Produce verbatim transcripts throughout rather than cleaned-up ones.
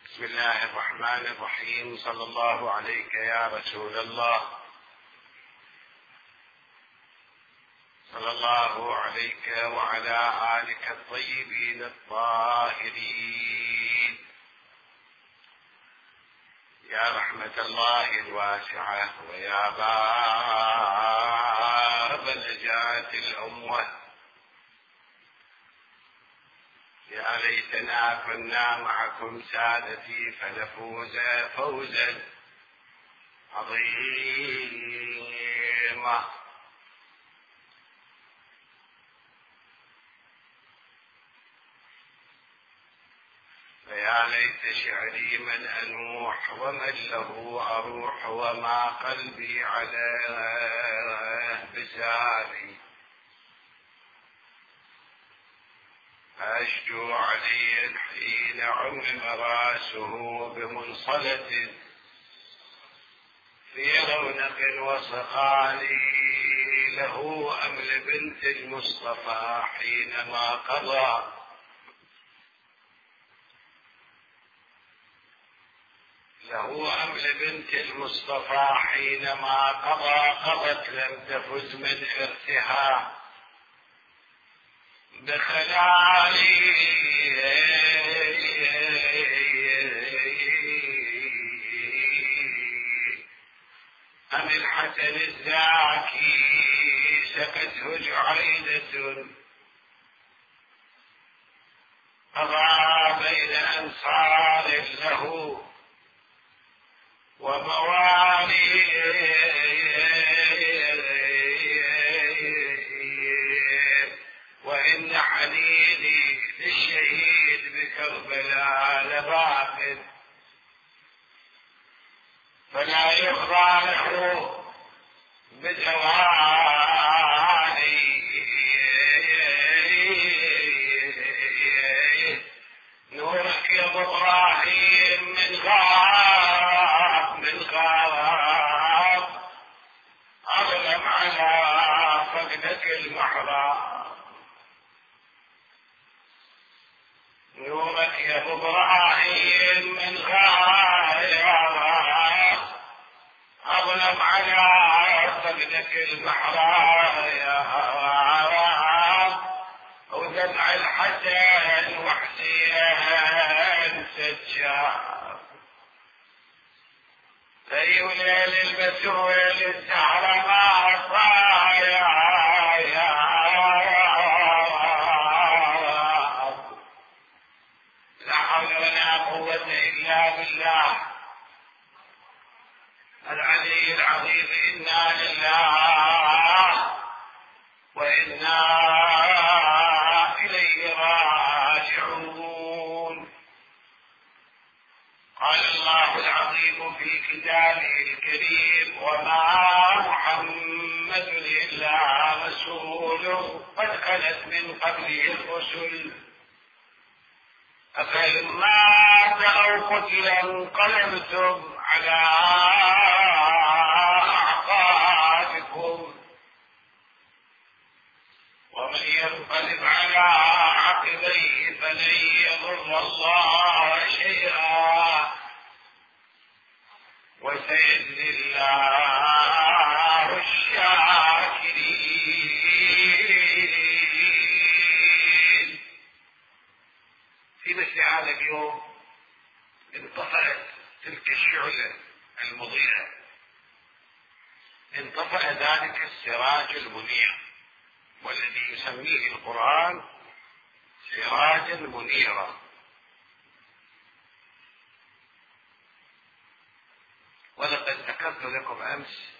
بسم الله الرحمن الرحيم. صلى الله عليك يا رسول الله، صلى الله عليك وعلى آلك الطيبين الطاهرين. يا رحمة الله الواسعة ويا باب نجاة الأمة، يا ليتنا كنا معكم سادتي فنفوز فوزا عظيما. فيا ليت شعري من أنوح ومن له أروح، وما قلبي عليه بساري. أشجو علي حين عمم راسه بمنصلة في رونق وصقالي، له أمل بنت المصطفى حينما قضى له أمل بنت المصطفى حينما قضى قضت لم تفز من إرثها بخلالي. أم الحسن الزاكي سكته جعيدة قضى بين أنصار له وموالي، وإن حنيني للشهيد بكربلاء لباق، فلا يغرى له بدواني. نورك يا ابو ابراهيم من غاب من غاب، اظلم على فقدك المحراب. نورك يا ابو ابراهيم من غاب، اظلم على فقدك المحراب. ودمع الحسن وحسين سجاد، اي وليل البتول الزهرة ما صايا. لا حول ولا قوة الا بالله العلي العظيم. إنا لله وإنا إليه راجعون. قال الله العظيم في كتابه الكريم: وما محمد إلا رسول قد خلت من قبله الرسل، أفإن مات أو قتل انقلبتم على أعقابكم، ومن ينقلب على عقبيه فلن يضر الله شيئا، وسيجزي الله الشاكرين. في مثل هذا اليوم انطفأت تلك الشعلة المضيئة، انطفأ ذلك السراج المنير، والذي يسميه القرآن سراجا منيرا. ولقد ذكرت لكم أمس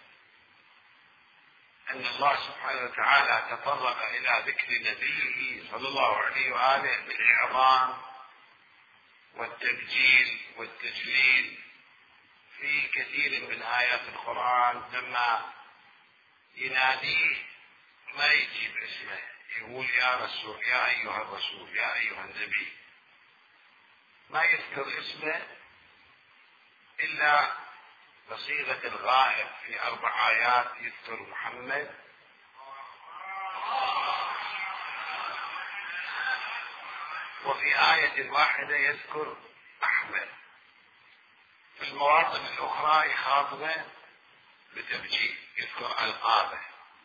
أن الله سبحانه وتعالى تطرق إلى ذكر نبيه صلى الله عليه وآله بالإعظام والتبجيل والتجليل في كثير من آيات القرآن. لما يناديه ما يجيب اسمه، يقول يا رسول، يا أيها الرسول، يا أيها النبي، ما يذكر اسمه إلا بصيغة الغائب. في أربع آيات يذكر محمد، وفي آية واحدة يذكر أحمد. المواطن الأخرى يخاطبه بتبجيل، يذكر ألقابه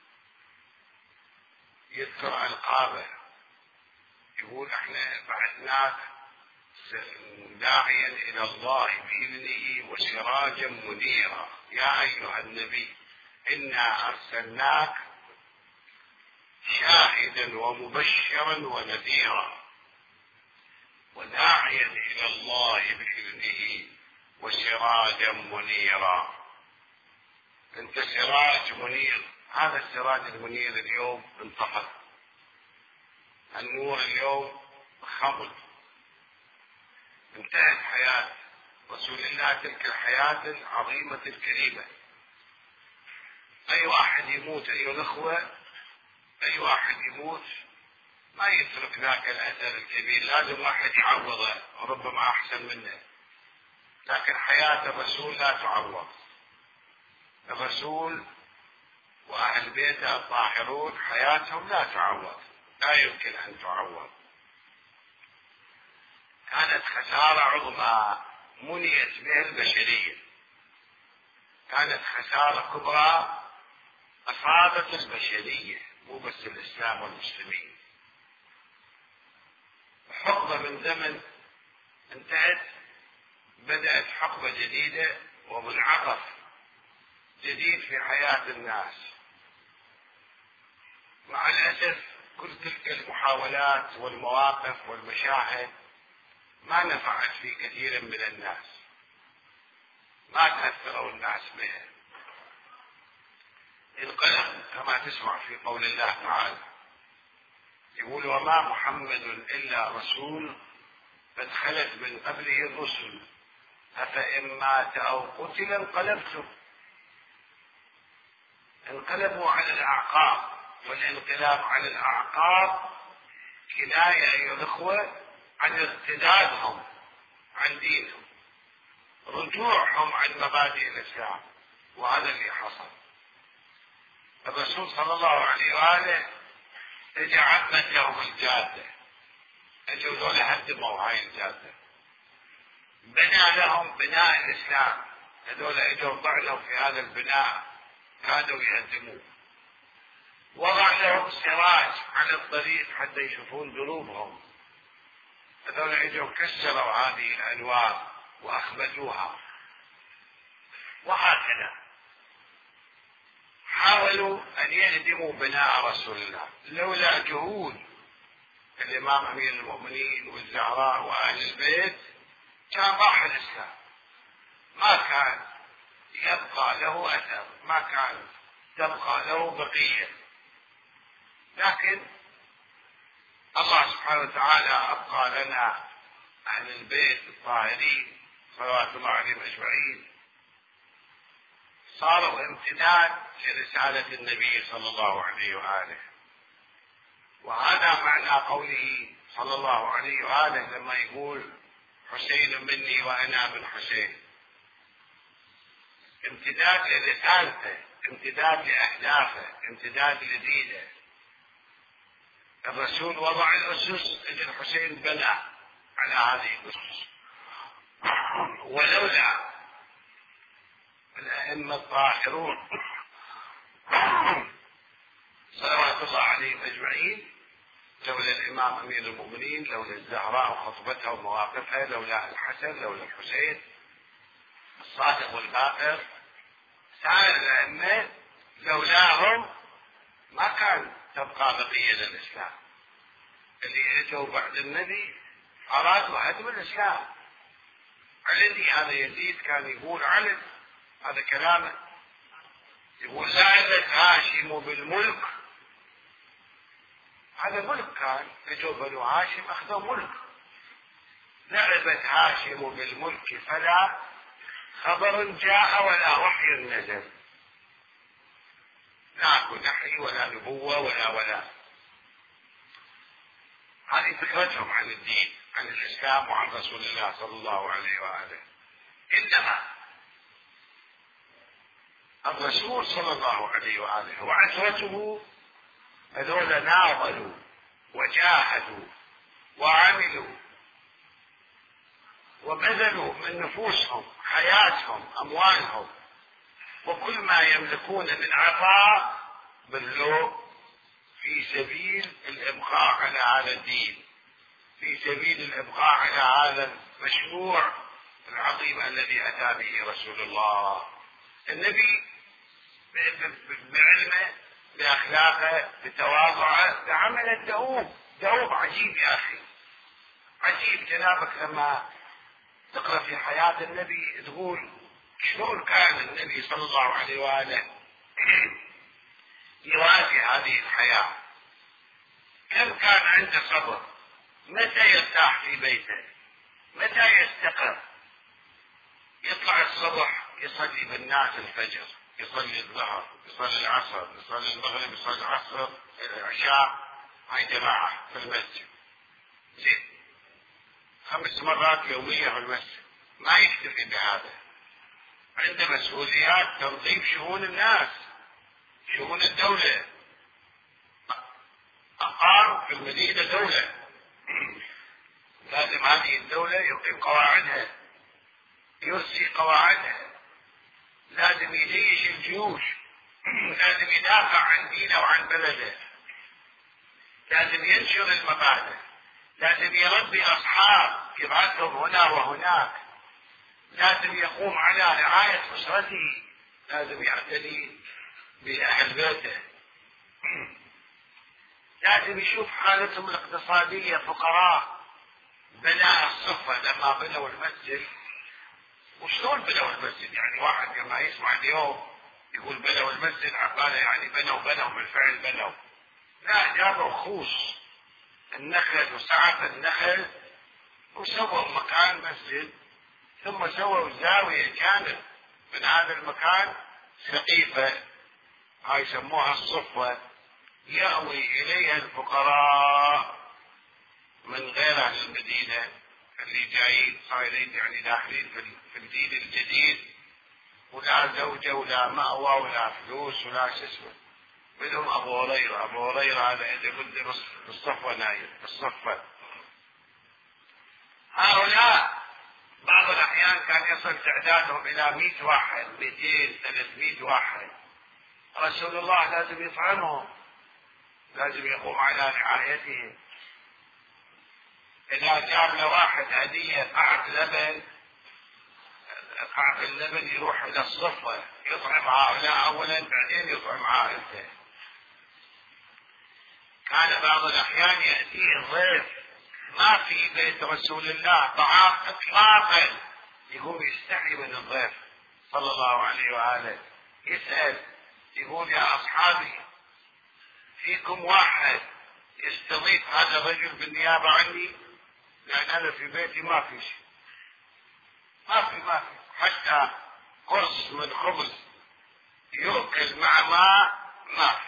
يذكر ألقابه يقول احنا بعثناك داعيا إلى الله بإذنه وسراجا منيرا يا أيها النبي إنا أرسلناك شاهدا ومبشرا ونذيرا وداعيا إلى الله بإذنه وسراجا منيرا. أنت سراج منير، هذا السراج المنير اليوم انطفأ، النور اليوم خمد، انتهت حياة رسول الله تلك الحياة العظيمة الكريمة. أي واحد يموت أيها الأخوة، أي واحد يموت ما يترك ذاك الأثر الكبير، لازم واحد يعوضه ربما أحسن منه، لكن حياة الرسول لا تعوض. الرسول وأهل بيته الطاهرون حياتهم لا تعوض، لا يمكن أن تعوض. كانت خسارة عظمى منيت بها البشرية، كانت خسارة كبرى أصابت البشرية مو بس الإسلام والمسلمين. حقبة من زمن انتهت، بدأت حقبة جديدة ومنعطف جديد في حياة الناس. مع الأسف كل تلك المحاولات والمواقف والمشاهد ما نفعت في كثير من الناس، ما تأثروا الناس بها. انقلب كما تسمع في قول الله تعالى، يقول وما محمد إلا رسول قد خلت من قبله الرسل أفإن مات أو قتل انقلبتم. انقلبوا على الأعقاب، والانقلاب على الأعقاب كناية أيها الأخوة عن ارتدادهم عن دينهم، رجوعهم عن مبادئ الإسلام، وهذا اللي حصل. الرسول صلى الله عليه وآله اجى عمت لهم الجادة، اجوا ذولا هدموا هاي الجادة، بنى لهم بناء الإسلام، هذول اجوا طعنوا في هذا البناء كانوا يهدموه، وضع لهم سراج على الطريق حتى يشوفون دروبهم، هذول اجوا كسروا هذه الأنوار وأخمدوها، وهكذا حاولوا أن يهدموا بناء رسول الله. لولا جهود الإمام أمير المؤمنين والزهراء وأهل البيت كان راح الإسلام، ما كان يبقى له أثر، ما كان تبقى له بقية. لكن الله سبحانه وتعالى أبقى لنا أهل البيت الطاهرين صلوات الله عليهم أجمعين، صاروا امتداد لرسالة النبي صلى الله عليه وآله. وهذا معنى قوله صلى الله عليه وآله لما يقول حسين مني وأنا من حسين، امتداد لرسالته، امتداد لأهدافه، امتداد لدينه. الرسول وضع الأسس، أجل الحسين بنى على هذه الأسس. ولولا الأئمة الطاهرون صلوات الله عليهم أجمعين، لولا الإمام أمير المؤمنين، لولا الزهراء وخطبتها ومواقفها، لولا الحسن، لولا الحسين الصادق والباقر، سائر الأئمة لولاهم ما كان تبقى بقية للإسلام. اللي اجوا بعد النبي أرادوا هدم الإسلام. علي هذا يزيد كان يقول علي هذا كلامه، يقول لعبت هاشم بالملك، هذا ملك كان، اجوا بنو هاشم اخذوا ملك، لعبت هاشم بالملك فلا خبر جاء ولا وحي نزل، لا نحي ولا نبوة ولا ولا. هذه فكرتهم عن الدين، عن الإسلام وعن رسول الله صلى الله عليه وآله. إنما الرسول صلى الله عليه وآله وعشرته هذول ناضلوا وجاهدوا وعملوا وبذلوا من نفوسهم حياتهم أموالهم وكل ما يملكون من عطاء بذلوه في سبيل الإبقاء على هذا الدين، في سبيل الإبقاء على هذا المشروع العظيم الذي أتى به رسول الله. النبي بعلمه بأخلاقه بتواضعه بعمل الدؤوب، دؤوب عجيب يا أخي، عجيب. جنابك لما تقرأ في حياة النبي تقول شلون كان النبي صلى الله عليه وآله يوازي هذه الحياة، كم كان عنده صبر، متى يرتاح في بيته، متى يستقر. يطلع الصبح يصلي بالناس الفجر، يصلي الظهر، يصلي العصر، يصلي المغرب، يصلي العصر، العشاء، هاي جماعة في المسجد، زين خمس مرات يومية في المسجد. ما يكتفي بهذا، عنده مسؤوليات تنظيم شؤون الناس، شؤون الدولة. أقار في المدينة دولة، لازم هذه الدولة يقيم قواعدها، يرسي قواعدها، لازم يجيش الجيوش، لازم يدافع عن دينه وعن بلده، لازم ينشر المبادئ، لازم يربي أصحاب يبعثهم هنا وهناك، لازم يقوم على رعاية أسرته، لازم يعتني بأهل بيته، لازم يشوف حالتهم الاقتصادية فقراء. بناء الصفة لما بنوا المسجد، وشلون بنوا المسجد؟ يعني واحد لما يسمع اليوم يقول بنوا المسجد عبالة يعني بنوا بنوا بالفعل بنوا، لا، جابوا خوص النخل وسعف النخل وسووا مكان مسجد، ثم سووا زاوية جانب من هذا المكان سقيفة، هاي يسموها الصفة، يأوي إليها الفقراء من غير أهل المدينة اللي جايين صايرين يعني داخلين في الدين الجديد، ولا زوجة ولا مأوى ولا فلوس ولا شو اسمه. منهم أبو هريرة، أبو هريرة هذا اللي بده بالصفة نايم بالصفة. هؤلاء بعض الأحيان كان يصل تعدادهم إلى مئة واحد، مئتين، ثلاثمئة واحد. رسول الله لازم يطعمهم، لازم يقوم على رعايتهم. إذا جاب له واحد هدية قعد لبن، قعد اللبن يروح إلى الصفة يطعم هؤلاء أولا بعدين يطعم عائلته. كان بعض الأحيان يأتيه الضيف ما في بيت رسول الله طعام إطلاقا، يقوم يستحي من الضيف صلى الله عليه وآله، يسأل يقول يا أصحابي فيكم واحد يستضيف هذا الرجل بالنيابة عني؟ لأن أنا في بيتي ما في شيء، ما في ما في حتى قرص من خبز يؤكل مع ماء ما في.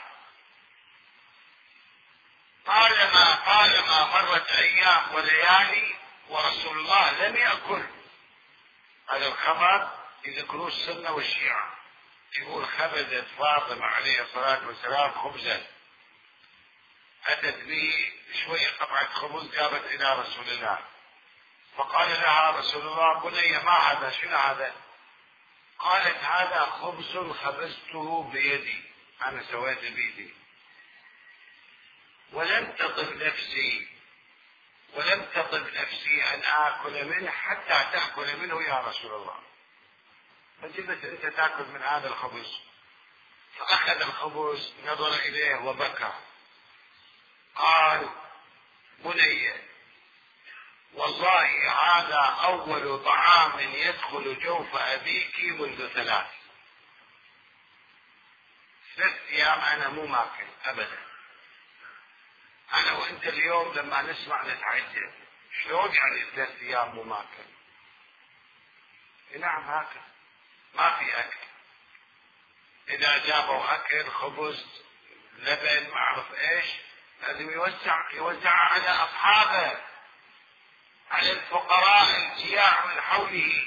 طالما طالما مرت أيام وليالي ورسول الله لم يأكل. هذا الخبر يذكروه السنة والشيعة، يقول خبزت فاطمة عليه الصلاة والسلام خبزا، أتت به شوية قطعة خبز جابت إلى رسول الله، فقال لها رسول الله بني ما هذا؟ شنو هذا؟ قالت هذا خبز خبزته بيدي، أنا سويت بيدي، ولم تطب نفسي ولم تطب نفسي أن آكل منه حتى تأكل منه يا رسول الله. فجبت أنت تأكل من هذا الخبز. فأخذ الخبز نظر إليه وبكى، قال بني والله هذا أول طعام يدخل جوف أبيك منذ ثلاث ثلاث أيام أنا مو ماكل أبدا. أنا وأنت اليوم لما نسمع نتعجب، شلون يعني ثلاث أيام مو ماكل؟ نعم هكذا ما في أكل. إذا جابوا أكل خبز لبن ما أعرف إيش لازم يوزع يوزعها على أصحابه، على الفقراء الجياع من حوله.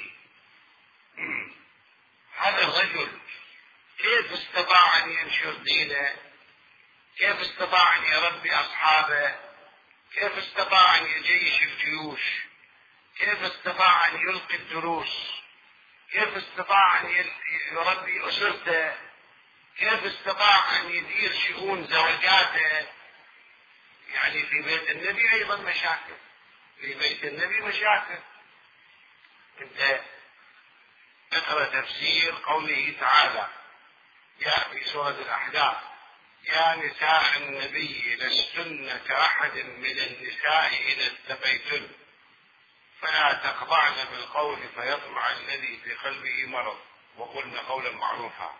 هذا الرجل كيف استطاع أن ينشر دينه؟ كيف استطاع أن يربي أصحابه؟ كيف استطاع أن يجيش الجيوش؟ كيف استطاع أن يلقي الدروس؟ كيف استطاع أن يربي أسرته؟ كيف استطاع أن يدير شؤون زوجاته؟ يعني في بيت النبي أيضا مشاكل، في بيت النبي مشاكل. انت اقرأ تفسير قوله تعالى يا في سورة الأحزاب: يا نساء النبي لستن كأحد من النساء إذا اتقيتن فلا تخضعن بالقول فيطمع الذي في قلبه مرض وقلن قولا معروفا.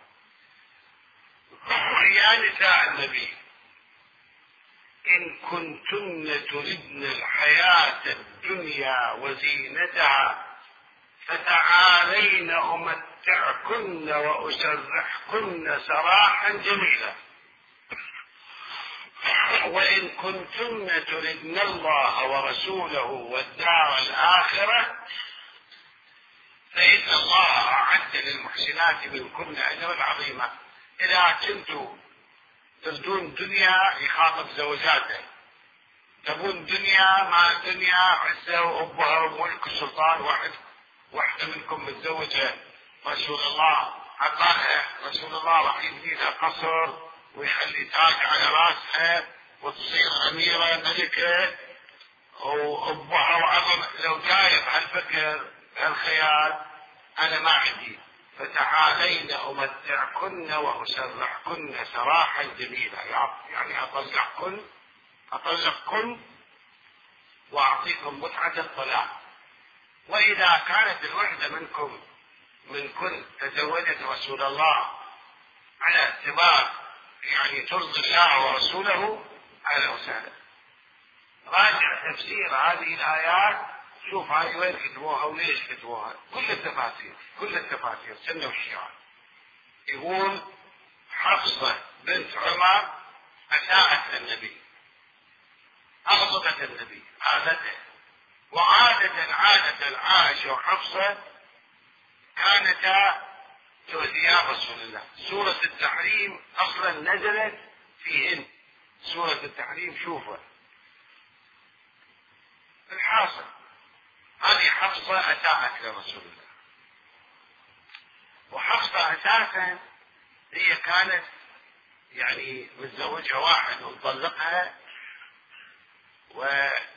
يا نساء النبي إن كنتن تردن الحياة الدنيا وزينتها فتعالين أمتعكن وأسرحكن سراحا جميلا، وإن كنتن تردن الله ورسوله والدار الآخرة فإن الله أعد للمحسنات منكن أجرا عظيما. إذا كنتم تردون دنيا يخاطب زوجاته، تبون دنيا مع دنيا عزة وأبها وملك السلطان، واحد واحدة منكم متزوجة رسول الله عطاها رسول الله راح يبني لها قصر ويخلي تاج على راسها وتصير أميرة ملكة وأبها وعظم. لو جايب هالفكر هالخيال أنا ما عندي. فتعالين أمتعكن وأسرحكن سراحا جميلا، يعني أطلقكن أطلقكن وأعطيكم متعة الطلاق. وإذا كانت الوحدة منكم منكن تزوجت رسول الله على اعتبار يعني ترضي الله ورسوله أهلا وسهلا. راجع تفسير هذه الآيات، شوف هاي وين كتبوها وليش كتبوها، كل التفاسير كل التفاسير سنة والشيعة. يقول حفصة بنت عمر أساءت النبي، أغضبت النبي عادته، وعادة عادة عائشة وحفصة كانتا تؤذيا رسول الله. سورة التحريم أصلا نزلت فيهن، سورة التحريم شوفها. الحاصل هذه حفصة أساءت لرسول الله، وحفصة أساسا هي كانت يعني متزوجة واحد ومطلقها، ويعني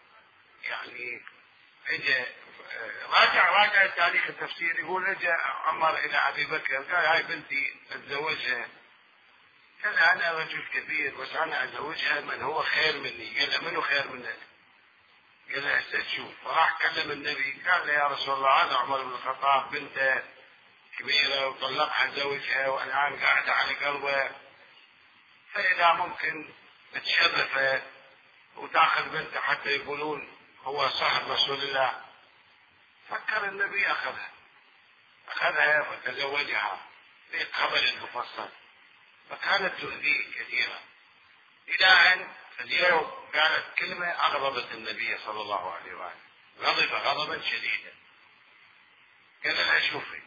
اجى راجع راجع تاريخ التفسير يقول اجى عمر الى ابي بكر قال هاي بنتي اتزوجها، قال انا رجل كبير بس انا ازوجها من هو خير مني. قال له منو خير منك؟ قال له هسه تشوف. فراح كلم النبي قال له يا رسول الله هذا عمر بن الخطاب بنته كبيره وطلقها زوجها والان قاعده على قلبه، فاذا ممكن تشرفه وتاخذ بنته حتى يقولون هو صاحب رسول الله. فكر النبي أخذها أخذها وتزوجها في قبل مفصل، فكانت تؤذيه كثيرا إلى أن اليوم قالت كلمة أغضبت النبي صلى الله عليه وآله، غضب غضبا شديدا. قال لها شوفي،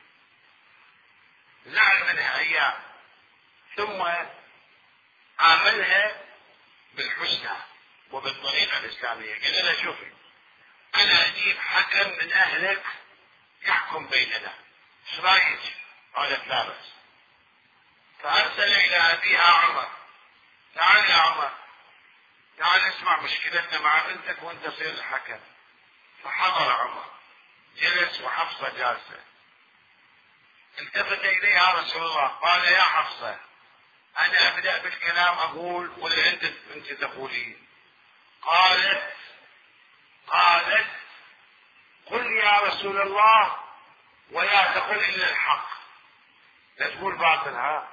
زعل منها أيام ثم عاملها بالحسنى وبالطريقة الإسلامية. قال لها شوفي أنا أجيب حكم من أهلك يحكم بيننا، ايش رايك؟ قالت لا بأس. فأرسل إلى أبيها عمر، تعال يا عمر تعال اسمع مشكلتنا مع بنتك وانت صير الحكم. فحضر عمر جلس وحفصة جالسة، التفت إليها رسول الله قال يا حفصة أنا أبدأ بالكلام أقول ولا أنت أنت تقولين؟ قالت قالت قل يا رسول الله ولا تقل إلا الحق، لا تقول باطل. ها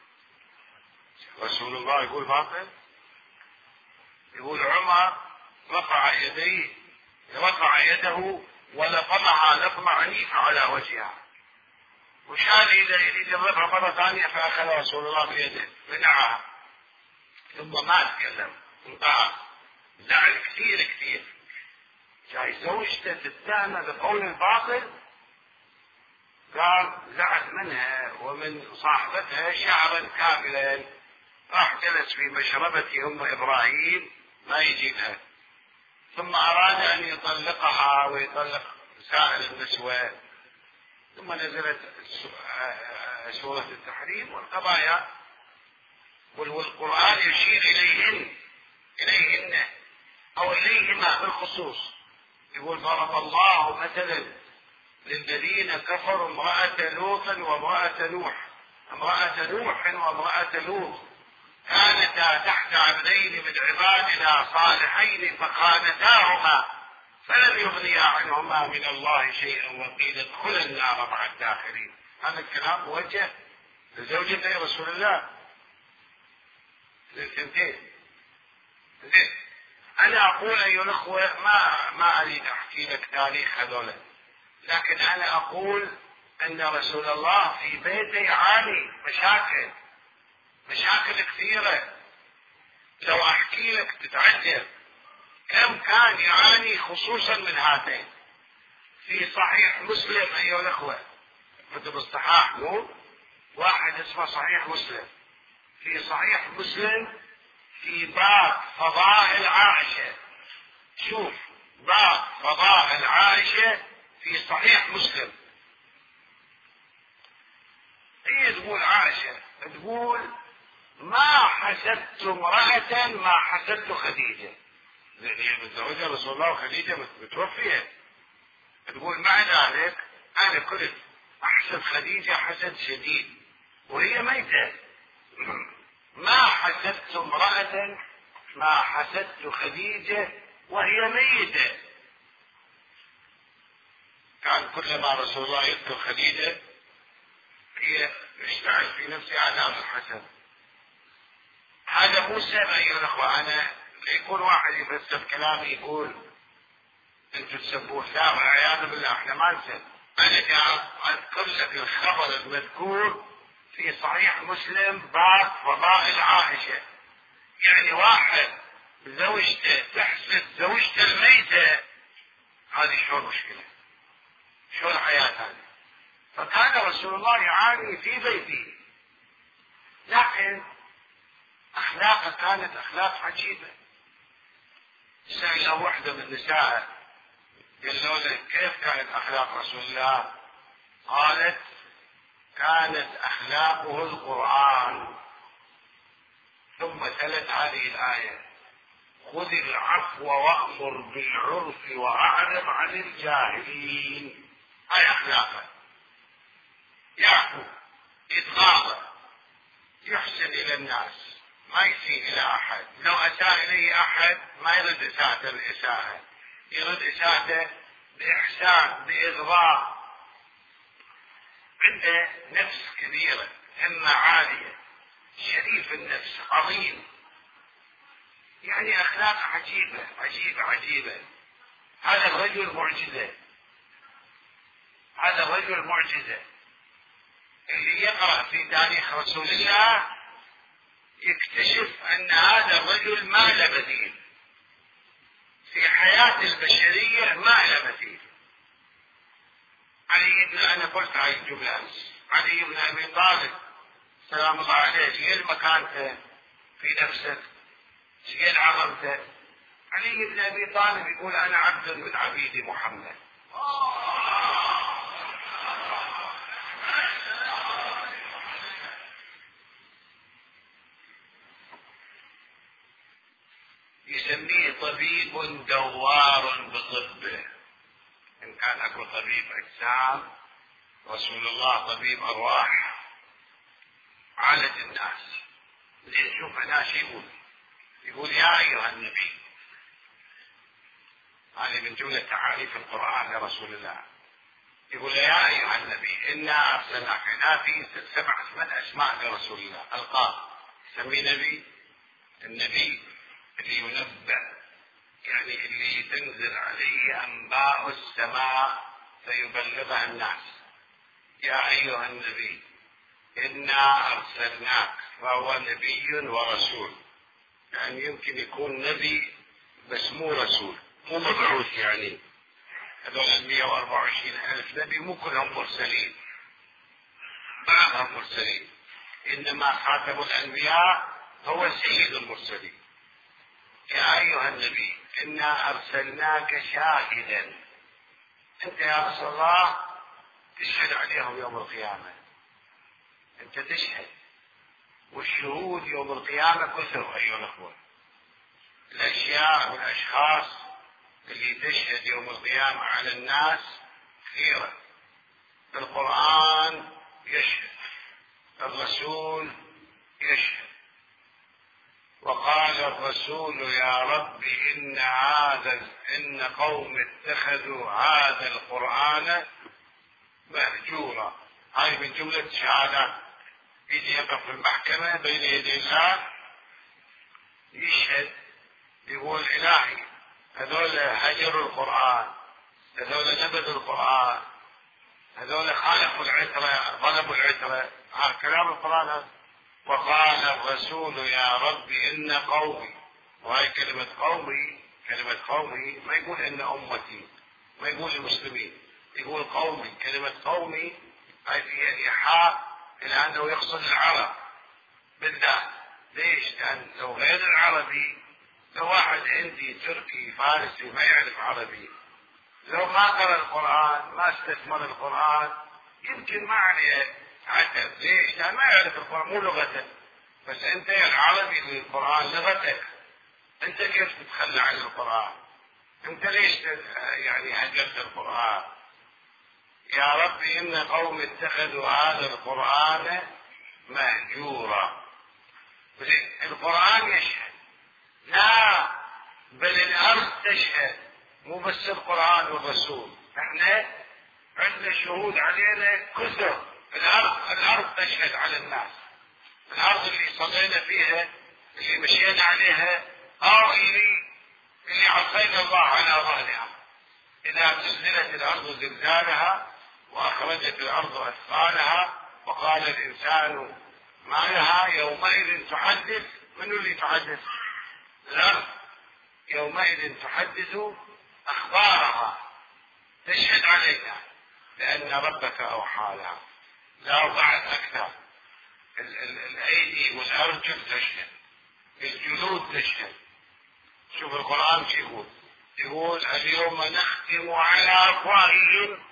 رسول الله يقول باطل؟ يقول عمر رفع يديه رفع يده ولطمها لطم عنيف على وجهها، وشال إذا يريد يضربها مرة ثانية فأخذ رسول الله بيده منعها، ثم ما تكلم انقعد. زعل كثير كثير، جاي زوجته تتهمه بقول الباطل. قال زعل منها ومن صاحبتها شعرا كاملا، راح جلس في مشربة أم إبراهيم ما يجيبها، ثم أراد أن يطلقها ويطلق سائر النسوة، ثم نزلت سورة التحريم والقضايا، والقرآن يشير إليهن إليهن أو إليهما بالخصوص. يقول ضرب الله مثلا للذين كفروا امرأة لوط وامرأة نوح امرأة نوح وامرأة لوط كانتا تحت عبدين من عبادنا صالحين فخانتاهما فلم يغنيا عنهما من الله شيئا وقيل ادخلا النار مع الداخلين. هذا الكلام موجه لزوجة رسول الله للثنتين. زين، أنا أقول أيها الأخوة ما ما أريد أحكي لك تاريخ هذولا، لكن أنا أقول أن رسول الله في بيته يعاني مشاكل مشاكل كثيرة. لو أحكي لك تتعجب كم كان يعاني خصوصا من هاتين. في صحيح مسلم أيها الأخوة، كتب الصحاح مو واحد اسمه صحيح مسلم، في صحيح مسلم في باب فضائل عائشة، شوف باب فضائل عائشة في صحيح مسلم. هي تقول عائشة تقول ما حسدت امرأة ما حسدت خديجة، لأن هي متزوجة رسول الله وخديجة متوفية. تقول مع ذلك أنا كنت أحسد خديجة حسد شديد وهي ميتة. ما حسدت امرأة ما حسدت خديجة وهي ميتة. كان كلما رسول الله يذكر خديجة هي يشتعل في نفسه علامة الحسد. هذا مو سبب أيها الأخوة. أنا يكون واحد يفسر كلامي يقول أنتم تسبون، لا والعياذ بالله احنا ما نسب. أنا قاعد أذكر لك الخبر المذكور في صحيح مسلم باب فضائل عائشة. يعني واحد زوجته تحسد زوجته الميتة، هذه شلون مشكلة؟ شلون حياة هذه؟ فكان رسول الله يعاني في بيته، لكن أخلاقه كانت أخلاق عجيبة. سأله واحدة من نسائه قالوا له كيف كانت أخلاق رسول الله؟ قالت كانت أخلاقه القرآن. ثم تلت هذه الآية خذ العفو وأمر بالعرف وأعرض عن الجاهلين. هاي أخلاقه، يعفو، يتغاضى، يحسن إلى الناس، ما يسيء إلى أحد. لو أساء إليه أحد ما يرد إساءته بالإساءة، يرد إساءته بإحسان بإغضاء. عنده نفس كبيرة، همة عالية، شريف النفس، عظيم. يعني أخلاق عجيبة عجيبة عجيبة. هذا الرجل معجزة، هذا الرجل معجزة. اللي يقرأ في تاريخ رسول الله يكتشف أن هذا الرجل ما له مثيل في حياة البشرية، ما له مثيل. علي بن أنا قلت هاي الجملة أمس، علي بن أبي طالب سلام الله عليه شيل مكانته في نفسك، شيل عظمته. علي بن أبي طالب يقول أنا عبد من عبيد محمد. يسميه طبيب دوار بطبه. إن كان أكو طبيب أجسام، رسول الله طبيب أرواح، عالج الناس. زين شوف أنا شو يقول، يقول يا أيها النبي، هذه من جملة تعاريف القرآن لرسول الله. يقول يا أيها النبي إنا أرسلناك. هنا في سبعة ثمان أسماء لرسول الله ألقاب، سمي نبي. النبي اللي ينبأ، يعني اللي تنزل عليه أنباء السماء فيبلغها الناس. يا أيها النبي إنا أرسلناك، فهو نبي ورسول. يعني يمكن يكون نبي بس مو رسول، مو مبعوث. يعني هذول المئة وأربعة وعشرين ألف نبي مو كلهم مرسلين، بعضهم مرسلين، إنما خاتم الأنبياء هو سيد المرسلين. يا أيها النبي إنا أرسلناك شاهدا، أنت يا رسول الله تشهد عليهم يوم القيامة، أنت تشهد، والشهود يوم القيامة كثر أيها الأخوة. الأشياء والأشخاص اللي تشهد يوم القيامة على الناس كثيرة. القرآن يشهد، الرسول يشهد. وقال الرسول يا رب إن هذا إن قوم اتخذوا هذا القرآن مهجورا. هاي من جملة شهادات. يجي يقف في المحكمة بين يدي الله يشهد، يقول إلهي هذول هجروا القرآن، هذول نبذوا القرآن، هذول خالفوا العترة، ظلموا العترة. ها كلام القرآن هذا. وقال الرسول يا رب إن قومي، وهي كلمة قومي، كلمة قومي ما يقول إن أمتي، ما يقول المسلمين، يقول قومي. كلمة قومي هاي فيها إيحاء إلى أنه يقصد العرب بالذات. ليش؟ لأن لو غير العربي، لو واحد عندي تركي فارسي ما يعرف عربي، لو ما قرأ القرآن ما استثمر القرآن يمكن ما عليه عتب. ليش؟ لأن ما يعرف القرآن، مو لغته. بس أنت يا العربي للقرآن لغتك، أنت كيف تتخلى عن القرآن؟ أنت ليش يعني هجرت القرآن؟ يا رب إن قوم اتخذوا هذا القرآن مهجورا. القرآن يشهد، لا بل الأرض تشهد، مو بس القرآن والرسول. احنا عندنا شهود علينا كثر. الأرض الأرض تشهد على الناس. الأرض اللي صلينا فيها، اللي مشينا عليها، أو اللي اللي عصينا الله على ظهرها. إذا زلزلت الأرض زلزالها وأخرجت الأرض أثقالها وقال الإنسان ما لها يومئذ تحدث. من اللي تحدث؟ الأرض يومئذ تحدث أخبارها، تشهد عليها لأن ربك أوحى لها. لا بعد أكثر، ال- ال- الأيدي والأرجل تشهد، الجلود تشهد. شوف القرآن شو يقول، يقول اليوم نختم على أفواههم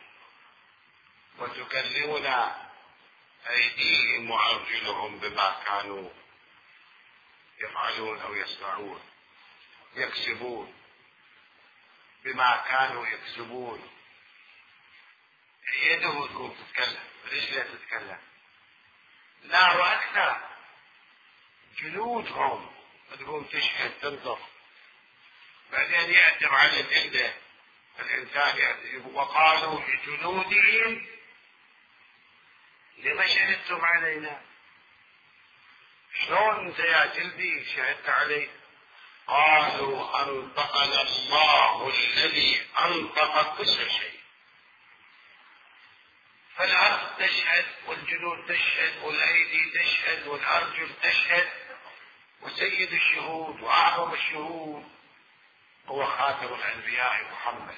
وتكلمنا أيديهم وأرجلهم بما كانوا يفعلون أو يصنعون، يكسبون، بما كانوا يكسبون. يده تكون تتكلم، رجله تتكلم. لا وأكثر جلودهم تقوم تشهد تنطق. بعدين يعتب على الجلده الإنسان يعتب. وقالوا لجلودهم لما شهدتم علينا؟ شلون انت يا جلدي شهدت علي؟ قالوا أنطقنا الله الذي أنطق كل شيء. فالأرض تشهد والجلود تشهد والأيدي تشهد والأرجل تشهد، وسيد الشهود وأعظم الشهود هو خاتم الأنبياء محمد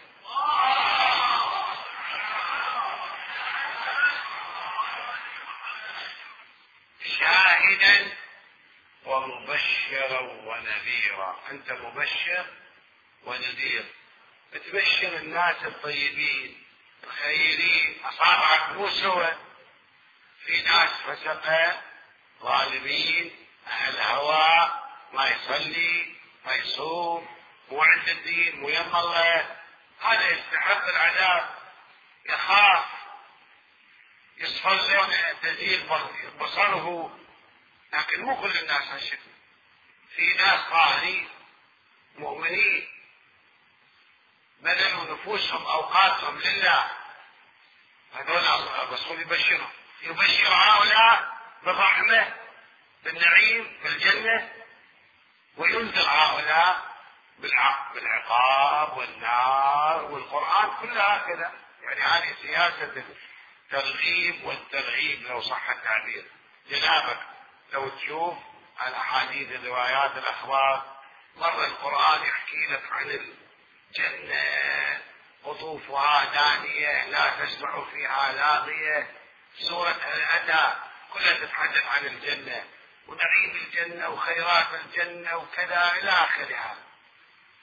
شاهدا ومبشرا ونذيرا. أنت مبشر ونذير، تبشر الناس الطيبين الخيرين. أصابعك مو سوى، في ناس فسقة ظالمين أهل هواء، ما يصلي ما يصوم، مو عند الدين، مو يم الله. هذا يستحق العذاب، يخاف، يصفر تزيل بصره. لكن مو كل الناس هالشكل. في ناس قاهرين مؤمنين بذلوا نفوسهم أوقاتهم لله، هذول الرسول يبشرهم، يبشر هؤلاء بالرحمة بالنعيم بالجنة، وينذر هؤلاء بالعقاب والنار. والقرآن كله هكذا، يعني هذه سياسة الترغيب والترهيب لو صح التعبير. جنابك لو تشوف الأحاديث الروايات الأخبار، مرة القرآن يحكي لك عن الجنة قطوفها دانية لا تسمع فيها لاغية، سورة الأتى كلها تتحدث عن الجنة ونعيم الجنة وخيرات الجنة وكذا إلى آخرها.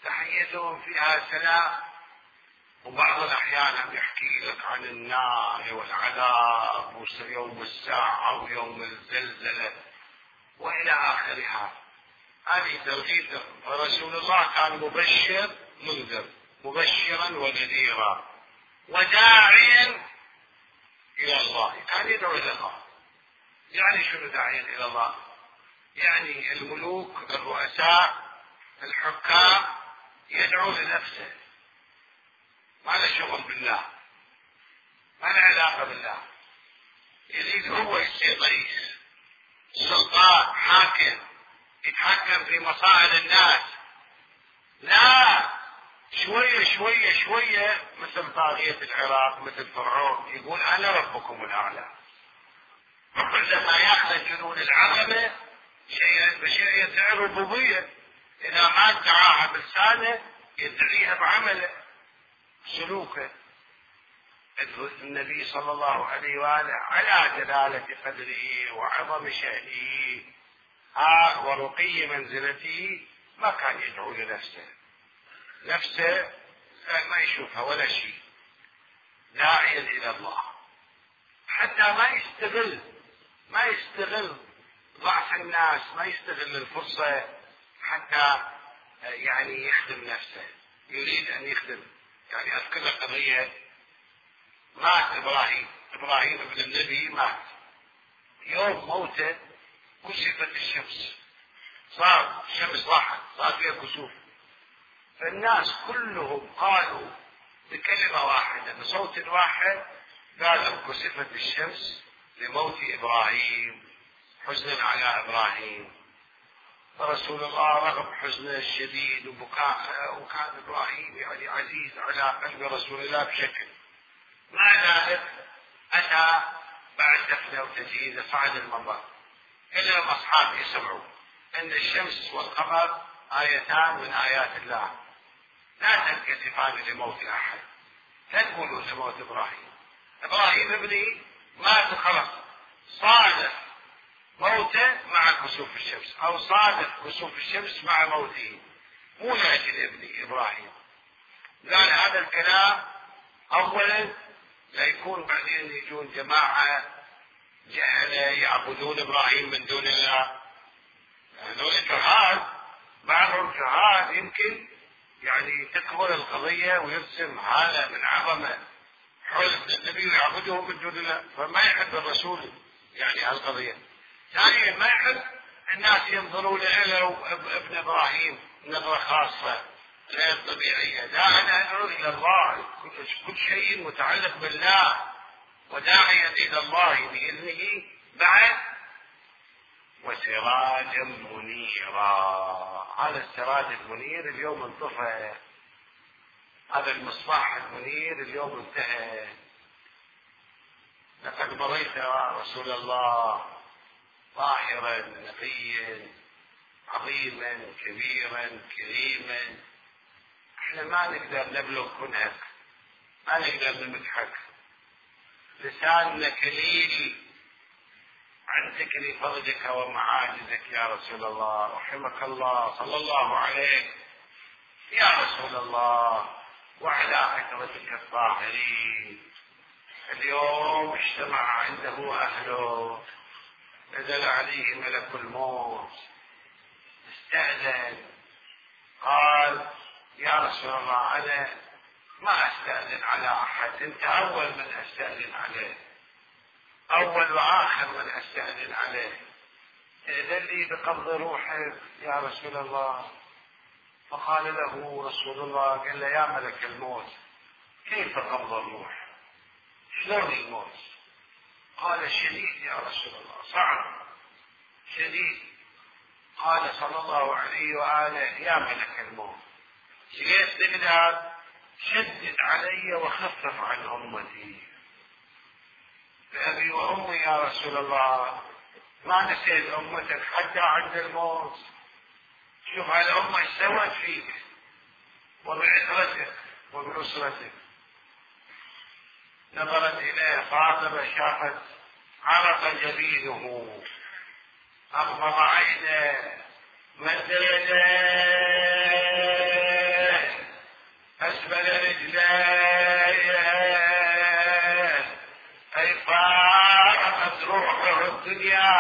تحيتهم فيها سلام، وبعض الأحيان يحكي لك عن النار والعذاب ويوم الساعة ويوم الزلزلة وإلى آخرها. هذه ترغيب. فرسول الله كان مبشر منذر، مبشرا ونذيرا وداعيا إلى الله، كان يدعو إلى الله. يعني شنو داعيا إلى الله؟ يعني الملوك، الرؤساء، الحكام يدعو لنفسه، ما له شغل بالله، ما له علاقة بالله. يريد هو يصير رئيس، سلطان، حاكم، يتحكم في مصائر الناس. لا، شوية شوية شوية مثل طاغية العراق، مثل فرعون، يقول أنا ربكم الأعلى. عندما يأخذ الجنود العظمة شيئا فشيئا يدعي الربوبية، إذا ما ادعاها بلسانه يدعيها بعمله سلوكه. النبي صلى الله عليه وآله على جلالة قدره وعظم شأنه ها ورقي منزلته ما كان يدعو لنفسه، نفسه ما يشوفها ولا شيء، داعيا إلى الله، حتى ما يستغل ما يستغل ضعف الناس، ما يستغل الفرصة حتى يعني يخدم نفسه، يريد أن يخدم. يعني أذكر لك قضية، مات إبراهيم إبراهيم ابن النبي مات، يوم موته كشفت الشمس، صار الشمس راحت، صار فيها كسوف، فالناس كلهم قالوا بكلمة واحدة بصوت واحد، قالوا كسفت الشمس لموت إبراهيم حزنا على إبراهيم. فرسول الله رغم حزنه الشديد وبكاء، وكان إبراهيم يعني عزيز على قلب رسول الله بشكل، مع ذلك أتى بعد دفنه وتجهيزه صعد المنبر، إلا الأصحاب يسمعوا أن الشمس والقمر آيتان من آيات الله لا تنكسفان لموت أحد، لا تقولوا لموت إبراهيم. إبراهيم ابني مات خلص، صادف موته مع كسوف الشمس، أو صادف كسوف الشمس مع موته، مو لأجل ابني إبراهيم. قال هذا الكلام أولا لا يكون بعدين يجون جماعة جهلة يعبدون إبراهيم من دون الله، هذول جهال، بعضهم جهال، يمكن يعني تكبر القضية ويرسم حالة من عظمة حول النبي يعبده من دون الله، فما يحب الرسول يعني هالقضية. ثانيا ما يحب الناس ينظروا له ابن إبراهيم نظرة خاصة غير طبيعية. لا، أنا أدعو إلى الله، كل شيء متعلق بالله وداعيا إلى الله بإذنه. بعد وسراجا منيرا، هذا السراج المنير اليوم انطفأ، هذا المصباح المنير اليوم انتهى. لقد مريت يا رسول الله طاهرا نقيا عظيما كبيرا كريما، احنا ما نقدر نبلغ كنهك، ما نقدر نمدحك، لساننا كليل عن ذكر فضلك ومعاجزك يا رسول الله. رحمك الله صلى الله عليك يا رسول الله وعلى عترتك الطاهرين. اليوم اجتمع عنده أهله، نزل عليه ملك الموت، استأذن، قال يا رسول الله أنا ما أستأذن على أحد، أنت أول من أستأذن عليه، أول وآخر من أستأذن عليه، إذن لي بقبض روحك يا رسول الله. فقال له رسول الله، قال له يا ملك الموت كيف قبض الروح؟ شلون الموت؟ قال شديد يا رسول الله، صعب شديد. قال صلى الله عليه وآله يا ملك الموت ليش تقدر شدد علي وخفف عن أمتي، بأبي وأمي يا رسول الله، ما نسيت أمتك حتى عند الموت. شوف هالأمة ايش سوت فيك وبعثرتك وبنصرتك. نظرت إليه فاطمة، شافت عرق جبينه، أغمض عينه، مد يديه أسفل رجليه أي فارقت روحه الدنيا،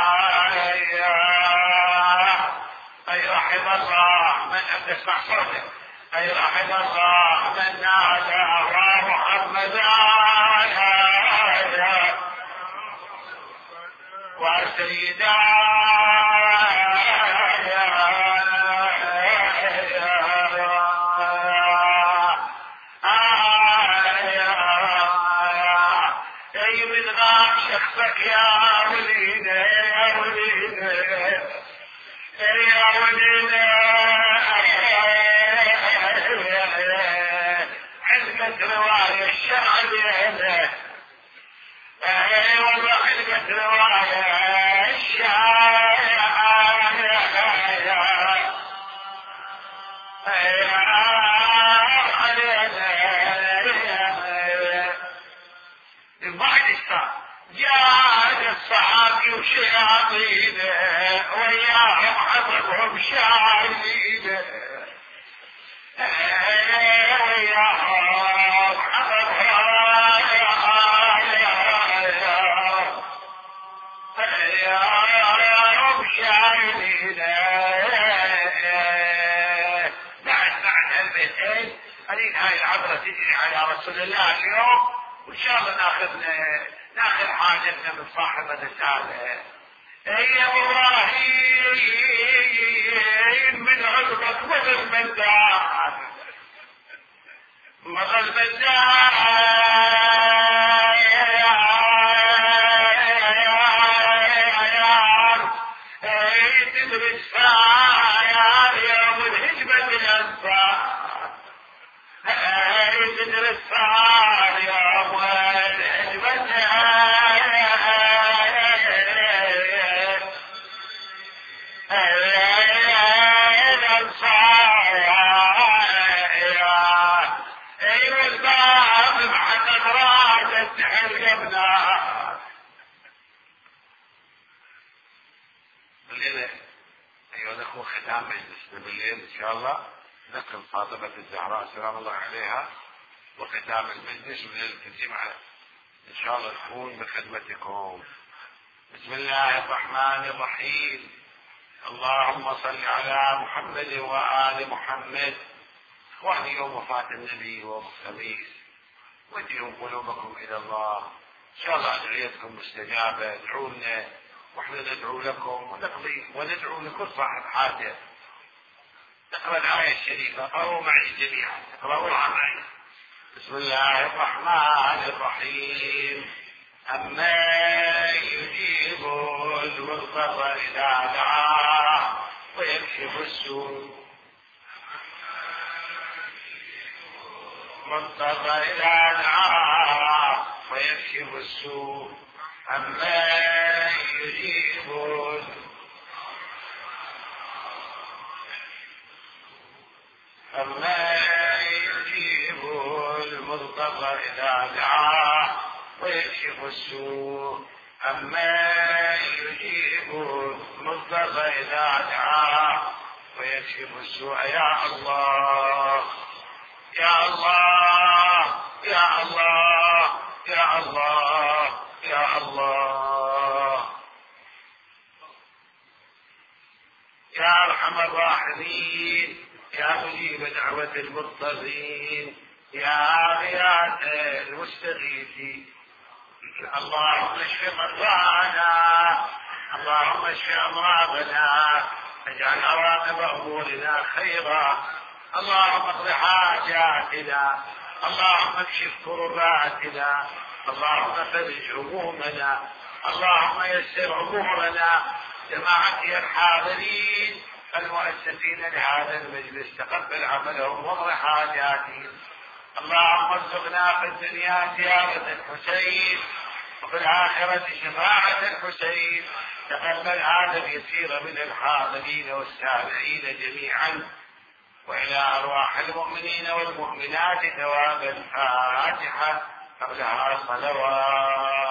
أي رحم الله من أن تسمع صوته، أي رحم الله من نادى يا محمد وسيدا أي من غاب شخصك يا ولينا يا ولينا يا ولينا علقت رواية الشرع بينا، اي والله علقت رواية الشرع بعد الصلاة جاء الصحابي وشياطينه وياهم حضرهم شايلينه، وياهم حضرهم شايلينه. بعد بعد هالبيتين هذه هاي العبرة تجري على رسول الله اليوم، وإن شاء الله ناخذ ناخذ حاجتنا من صاحب الرسالة. يا إبراهيم من عذبك مضى المندان، مضى المندان تدري الساير يوم الهجمة الأنصار، تدري الساير يوم الهجمة الليلة. أيها الأخوة ختام مجلسنا بالليل إن شاء الله ذكر فاطمة الزهراء سلام الله عليها وختام المجلس، وليلة الجمعة إن شاء الله تكون بخدمتكم. بسم الله الرحمن الرحيم. اللهم صل على محمد وآل محمد. إخواني يوم وفاة النبي يوم الخميس، وجهوا قلوبكم إلى الله، إن شاء الله أدعيتكم مستجابة، ادعوا لنا واحنا ندعو لكم ونقضي وندعو لكل صاحب حاجة. نقرأ الآية الشريفة أو معي جميعا، اقرأوها معي. بسم الله الرحمن الرحيم. أما يجيب المضطر إذا دعاه ويكشف السوء، مضطر إذا دعاه ويكشف السوء. أما يجيب أما يجيب المضطر إذا دعاه ويكشف السوء. أما يجيب المضطر إذا دعاه ويكشف السوء. يا الله يا الله يا الله يا الله يا الله يا أرحم الراحمين، يا مجيب دعوة المضطرين، يا غياث المستغيثين. اللهم اشف مرضانا، اللهم اشف أمراضنا، اجعل عواقب أمورنا خيرا. اللهم اقض حاجاتنا، اللهم اكشف كرباتنا، اللهم فرج همومنا، اللهم يسر أمورنا. جماعتي الحاضرين المؤسسين لهذا المجلس تقبل عملهم واقض حاجاتهم. اللهم ارزقنا في الدنيا زيارة الحسين وفي الآخرة شفاعة الحسين. تقبل هذا اليسير من الحاضرين والسامعين جميعا، وإلى أرواح المؤمنين والمؤمنات ثواب الفاتحة قبلها صلوات.